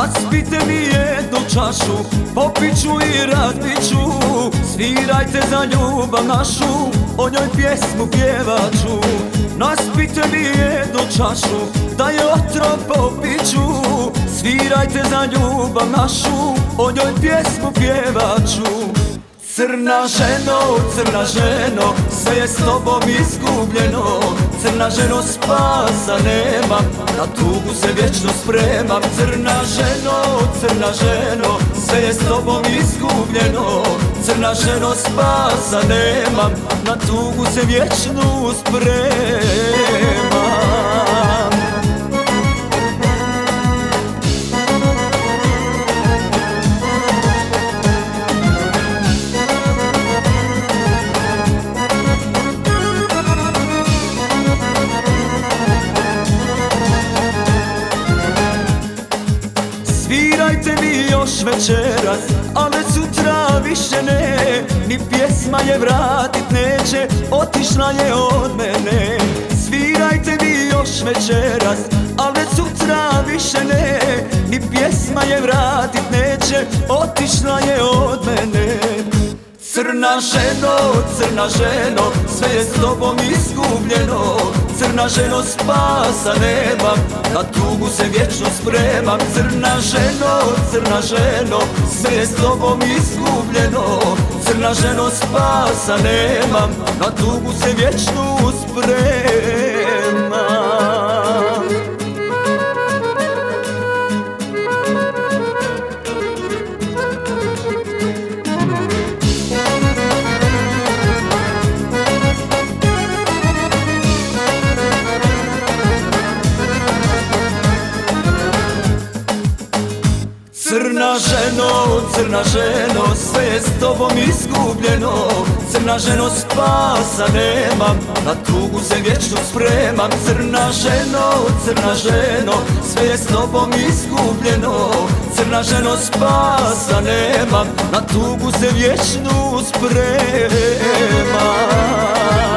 Naspite mi jednu čašu, popiću i razbiću. Svirajte za ljubav našu, o njoj pjesmu pjevaću. Naspite mi jednu čašu, da je otrov popiću. Svirajte za ljubav našu, o njoj pjesmu pjevaću. Crna ženo, sve je s tobom izgubljeno. Crna ženo, spasa nema, na tugu se vječno spremam. Crna ženo, sve je s tobom izgubljeno. Crna ženo, spasa nemam, na tugu se vječnu spremam. Svirajte mi još večeras, ali sutra više ne. Ni pjesma je vratit neće, otišla je od mene. Svirajte mi još večeras, ali sutra više ne. Ni pjesma je vratit neće, otišla je od mene. Crna ženo, sve je s tobom izgubljeno. Crna ženo, spasa nemam, na tugu se vječno spremam. Crna ženo, sve je s tobom izgubljeno. Crna ženo, spasa nemam, na tugu se vječnu spremam. Crna ženo, sve je s tobom izgubljeno. Crna ženo, spasa nemam, na tugu se vječno spremam. Crna ženo, sve je s tobom izgubljeno. Crna ženo, spasa nemam, na tugu se vječnu spremam.